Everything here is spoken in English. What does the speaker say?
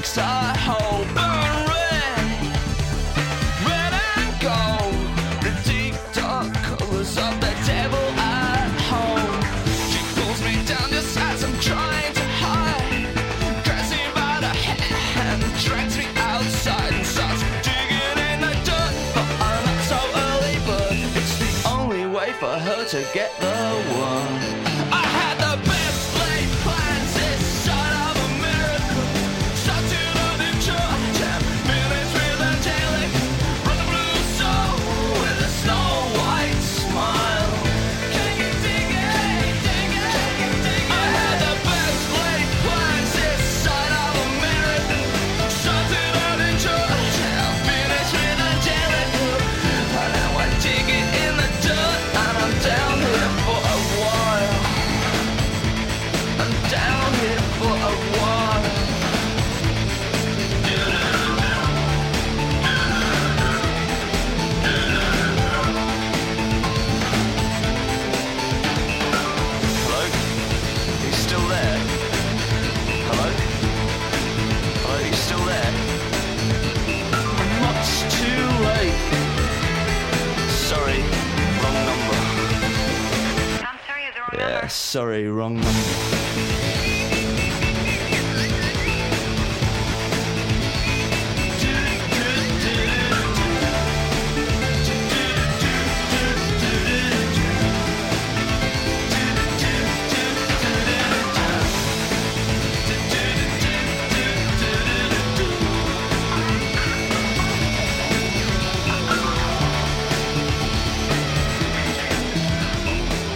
makes a hole burn red and gold, the deep dark colours of the devil at home. She pulls me down just as I'm trying to hide, grabs me by the hair and drags me outside and starts digging in the dirt. But I'm not so early, but it's the only way for her to get the one. I had the best laid plans this side of a miracle. Started on in church and finished with angelic. Run the blue soul with a snow white smile. Can you dig it? Dig it? Can you dig it? I had the best laid plans this side of a miracle. Started on in church and finished with angelic. And now I dig it in the dirt and I'm down here for a while. I'm down here for a while. Hello? Are you still there? Hello? Hello, are you still there? Much too late. Sorry, wrong number. I'm sorry, is the wrong Yeah, number. sorry, wrong number.